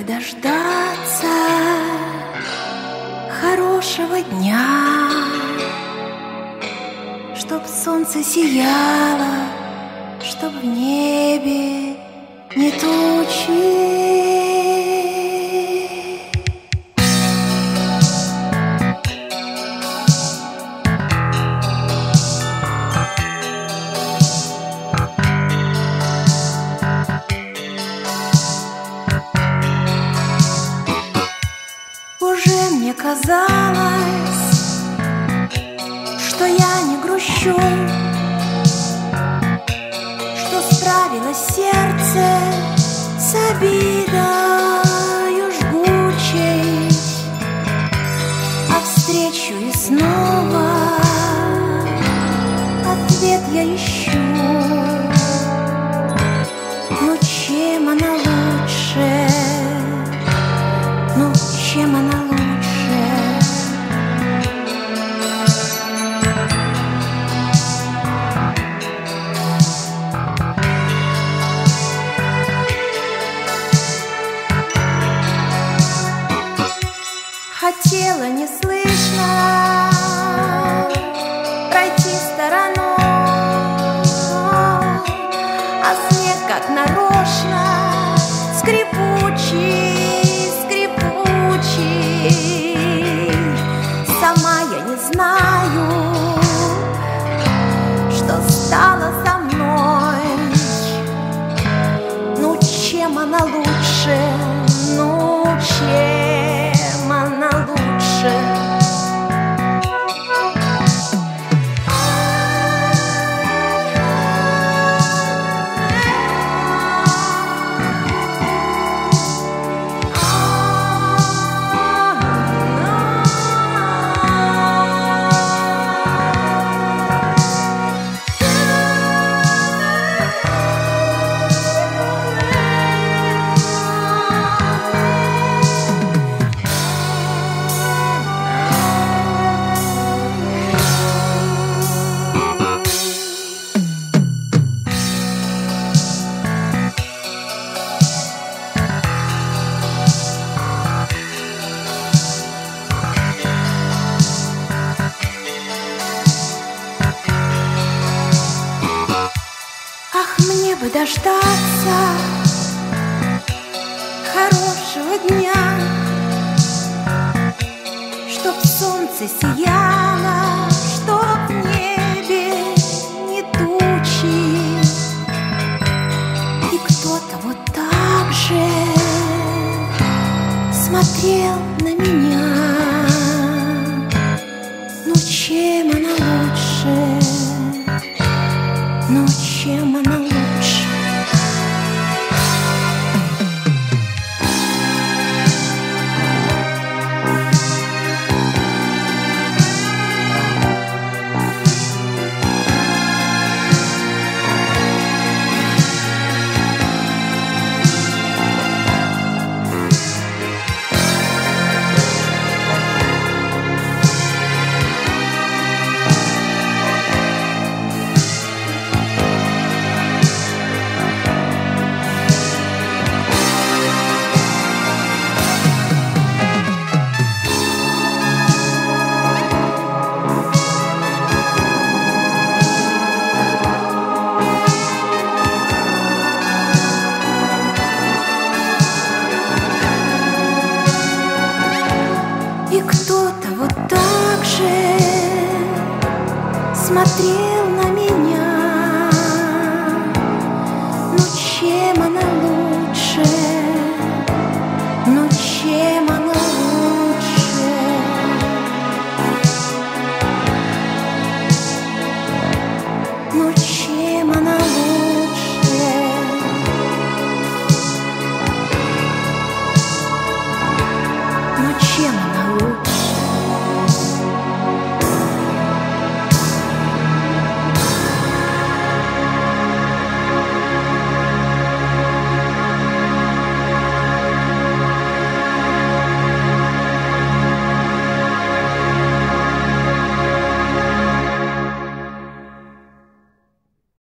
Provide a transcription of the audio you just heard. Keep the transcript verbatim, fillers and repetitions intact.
бы дождаться хорошего дня, чтоб солнце сияло, чтоб в небе не тучи. Уже мне казалось, что я не грущу, что справилось сердце с обидою жгучей, а встречу и снова ответ я ищу. Ну чем она лучше? Ну чем она лучше? Хотела неслышно пройти стороной, а снег как нарочно скрипучий, скрипучий. Сама я не знаю, что стало со мной. Ну чем она лучше? Ну чем она лучше? Мне бы дождаться хорошего дня, чтоб солнце сияло, чтоб в небе не тучи, и кто-то вот так же смотрел на меня. Ну чем она лучше? Ну чем она лучше? И кто-то вот так же смотрел на меня. Ну чем она лучше?